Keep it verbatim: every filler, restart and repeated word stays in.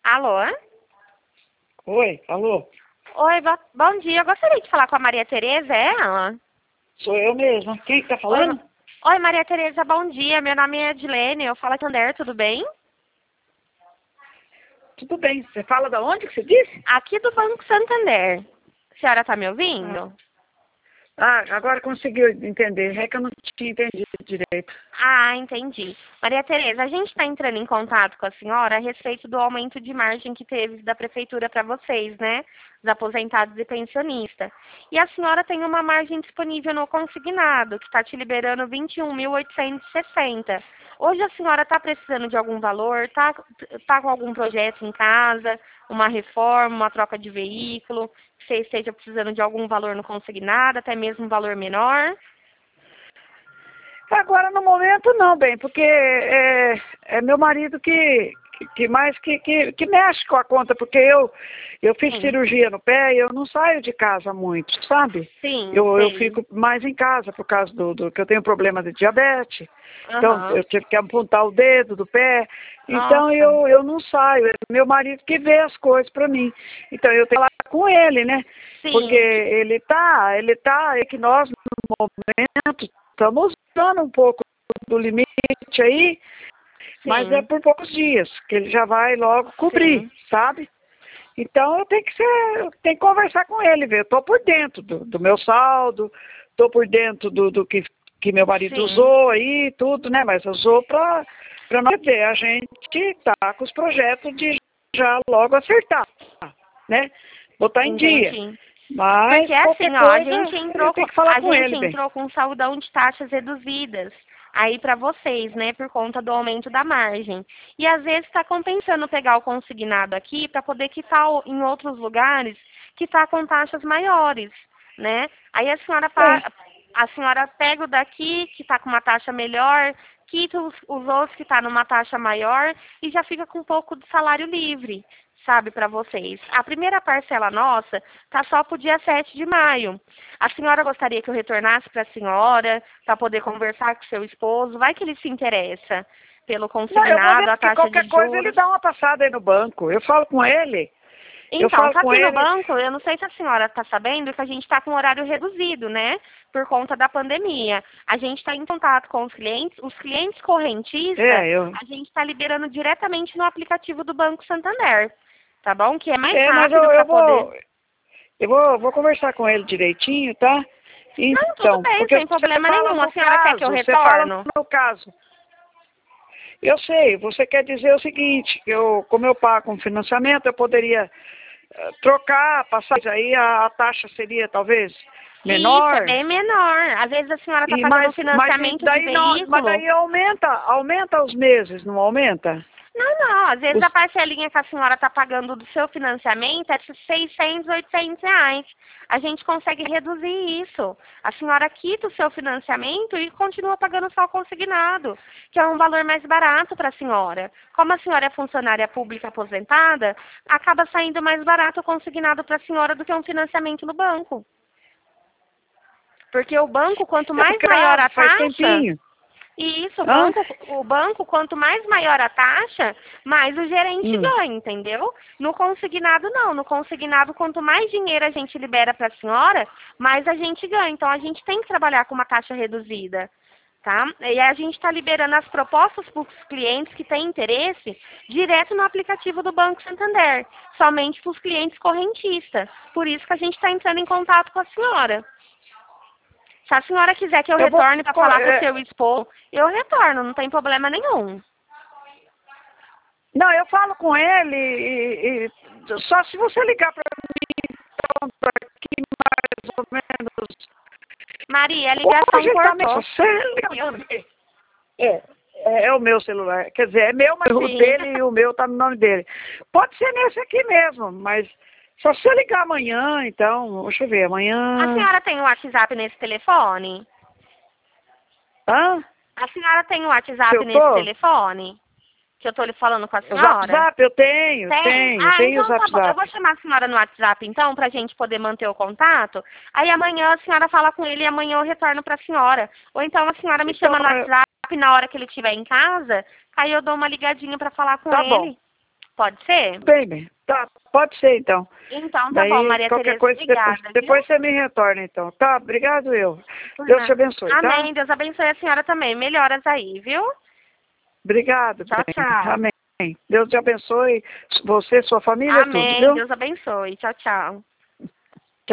Alô? Oi, alô? Oi, bo- bom dia. Eu gostaria de falar com a Maria Tereza, é ela? Sou eu mesma. Quem que tá Oi, falando? ma- Oi, Maria Tereza, bom dia. Meu nome é Edilene, eu falo aqui Ander, tudo bem? Tudo bem. Você fala da onde que você disse? Aqui do Banco Santander. A senhora tá me Ah, ouvindo? ah, agora conseguiu entender. É que eu não tinha entendido direito. Ah, entendi. Maria Tereza, a gente está entrando em contato com a senhora a respeito do aumento de margem que teve da prefeitura para vocês, né? Os aposentados e pensionistas. E a senhora tem uma margem disponível no consignado, que está te liberando vinte e um mil oitocentos e sessenta. Hoje a senhora está precisando de algum valor? Está tá com algum projeto em casa? Uma reforma, uma troca de veículo? Que você esteja precisando de algum valor no consignado, até mesmo um valor menor? Agora, no momento, não, bem, porque é, é meu marido que, que, que mais que, que, que mexe com a conta, porque eu, eu fiz Sim. cirurgia no pé e eu não saio de casa muito, sabe? Sim, Eu, eu sei. fico mais em casa por causa do, do que eu tenho problema de diabetes. Então, Aham. eu tive que apontar o dedo do pé. Então, Nossa. eu, eu não saio. É meu marido que vê as coisas para mim. Então, eu tenho que falar com ele, né? Porque Sim, ele tá, ele tá, é que nós, no momento, estamos usando um pouco do limite aí, mas é sim, por poucos dias, que ele já vai logo cobrir, sim, sabe? Então eu tenho que ser, eu tenho que conversar com ele, ver. Eu tô por dentro do, do meu saldo, tô por dentro do, do que, que meu marido sim, usou aí, tudo, né? Mas usou para para nós ver. A gente tá com os projetos de já logo acertar, né? Botar em dia. entendi. Mas Porque qualquer assim, ó, a coisa gente eu entrou com, tenho que falar a com gente ele, bem. entrou com saudão de taxas reduzidas aí para vocês, né, por conta do aumento da margem. E às vezes está compensando pegar o consignado aqui para poder quitar o- em outros lugares que está com taxas maiores, né? Aí a senhora É. pa- a senhora pega o daqui que está com uma taxa melhor, quita os, os outros que está numa taxa maior e já fica com um pouco de salário livre, sabe, para vocês. A primeira parcela nossa tá só para o dia sete de maio. A senhora gostaria que eu retornasse para a senhora, para poder conversar com seu esposo? Vai que ele se interessa pelo Não, eu vou consignado, ver a que taxa qualquer de coisa ele juros. dá uma passada aí no banco. Eu falo com ele, eu Então, falo só com que no ele. banco, eu não sei se a senhora está sabendo que a gente está com horário reduzido, né? Por conta da pandemia. A gente está em contato com os clientes. Os clientes correntistas, É, eu. a gente está liberando diretamente no aplicativo do Banco Santander. Tá bom? Que é mais É, mas eu, rápido para eu poder. vou. Eu vou, vou conversar com ele direitinho, tá? Não, tudo Então, bem, porque sem você problema fala nenhum. A no senhora quer que eu caso, você fala no retorno? meu caso. Eu sei, você quer dizer o seguinte, que eu, como eu pago um financiamento, eu poderia eh, trocar, passar aí, a, a taxa seria talvez Isso, é menor. bem menor. Às vezes a senhora está E pagando um mas, mas e financiamento de daí não, mas veículo. daí aumenta, aumenta os meses, não aumenta? Não, não. Às vezes a Os, parcelinha que a senhora está pagando do seu financiamento é de seiscentos, oitocentos reais. A gente consegue reduzir isso. A senhora quita o seu financiamento e continua pagando só o consignado, que é um valor mais barato para a senhora. Como a senhora é funcionária pública aposentada, acaba saindo mais barato o consignado para a senhora do que um financiamento no banco. Porque o banco, quanto é mais porque maior a faz taxa, tempinho. e isso, o Hã? banco, o banco, quanto mais maior a taxa, mais o gerente Hum. ganha, entendeu? No consignado, não. No consignado, quanto mais dinheiro a gente libera para a senhora, mais a gente ganha. Então, a gente tem que trabalhar com uma taxa reduzida, tá? E a gente está liberando as propostas para os clientes que têm interesse direto no aplicativo do Banco Santander, somente para os clientes correntistas. Por isso que a gente está entrando em contato com a senhora. Se a senhora quiser que eu Eu vou. retorne para co- falar com o é, seu esposo, eu retorno, não tem problema nenhum. não, eu falo com ele e, e- só se você ligar para mim, então, pra aqui mais ou menos. Maria, a Hoje ligação ele tá meio. cortou. Você liga. É, é, é o meu celular. Quer dizer, é meu, mas o Sim. dele e o meu tá no nome dele. Pode ser nesse aqui mesmo, mas só se eu ligar amanhã, então. Deixa eu ver, A amanhã. senhora tem o WhatsApp nesse telefone? Hã? A senhora tem o Se WhatsApp eu nesse tô? telefone? Que eu tô lhe falando com a O senhora? Zap eu tenho, Tem? tenho, Ah, tenho o então tá Zap bom. Eu vou Zap. chamar a senhora no WhatsApp, então, pra gente poder manter o contato. Aí amanhã a senhora fala com ele e amanhã eu retorno pra senhora. Ou então a senhora me Então, chama no eu- WhatsApp na hora que ele estiver em casa, aí eu dou uma ligadinha pra falar com tá bom. ele. Pode ser? Bem, bem. Tá, pode ser então. Então tá Daí, bom, Maria qualquer Tereza, coisa, obrigada. depois, depois você me retorna então. Tá, obrigado eu. Viu? Deus te abençoe, tá? Amém, Deus abençoe a senhora também. Melhoras aí, viu? Obrigado, Tchau, bem. tchau. Amém. Deus te abençoe, você, sua família, tudo, Amém, viu? Deus abençoe. Tchau, tchau.